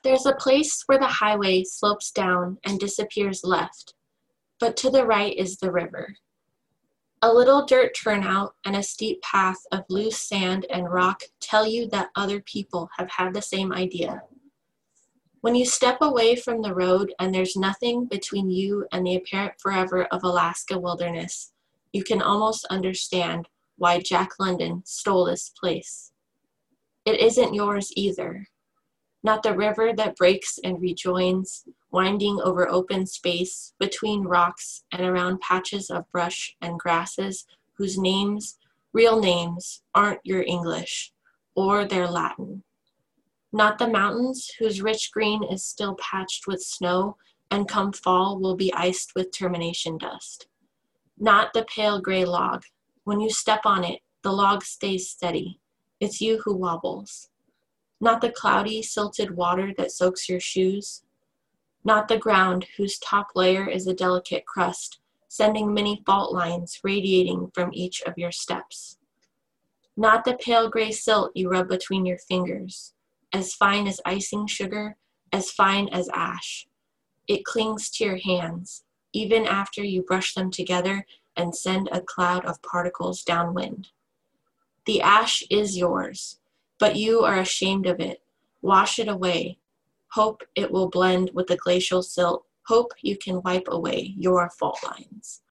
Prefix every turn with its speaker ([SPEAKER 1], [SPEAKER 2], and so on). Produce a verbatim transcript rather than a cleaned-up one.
[SPEAKER 1] There's a place where the highway slopes down and disappears left, but to the right is the river. A little dirt turnout and a steep path of loose sand and rock tell you that other people have had the same idea. When you step away from the road and there's nothing between you and the apparent forever of Alaska wilderness, you can almost understand why Jack London stole this place. It isn't yours either. Not the river that breaks and rejoins, winding over open space between rocks and around patches of brush and grasses whose names, real names, aren't your English or their Latin. Not the mountains whose rich green is still patched with snow and come fall will be iced with termination dust. Not the pale gray log. When you step on it, the log stays steady. It's you who wobbles. Not the cloudy, silted water that soaks your shoes. Not the ground whose top layer is a delicate crust, sending many fault lines radiating from each of your steps. Not the pale gray silt you rub between your fingers, as fine as icing sugar, as fine as ash. It clings to your hands, even after you brush them together and send a cloud of particles downwind. The ash is yours, but you are ashamed of it. Wash it away. Hope it will blend with the glacial silt. Hope you can wipe away your fault lines.